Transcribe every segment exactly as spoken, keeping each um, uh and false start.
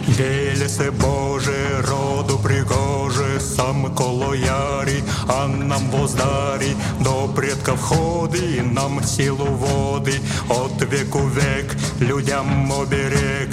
Велесы Божие, роду пригожи, сам коло яри, а нам воздари, до предков ходы, нам силу воды, от веку век людям оберег.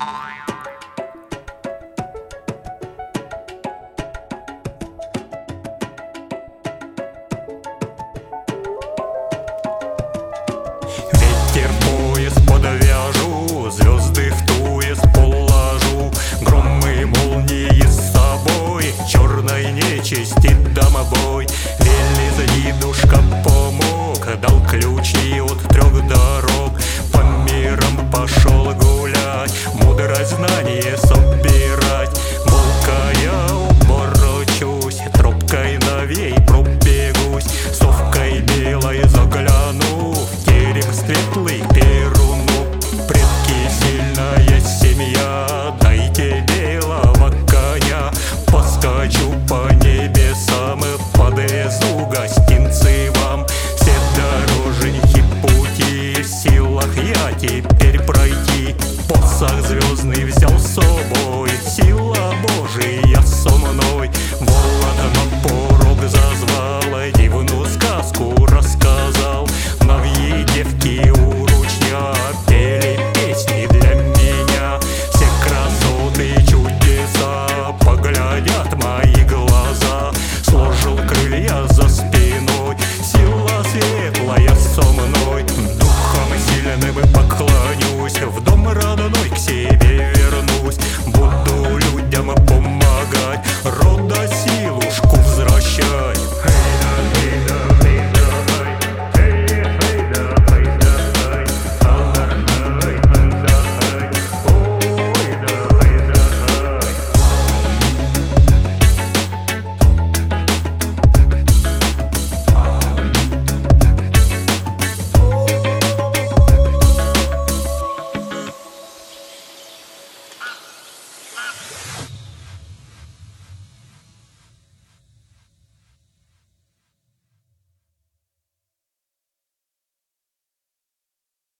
Ветер поезд подвяжу, звезды в туест положу, громы молнии с собой, черной нечисти домобой. Велес дедушка помог, дал ключи от трех дорог, по мирам пошел гулять, мудрость знание собирать. Волка я уборочусь, тропкой новей пробегусь, совкой белой загляну в терем светлый Перуну. Предки сильная семья, дайте белого коня, поскочу по небесам и подвезу гостей.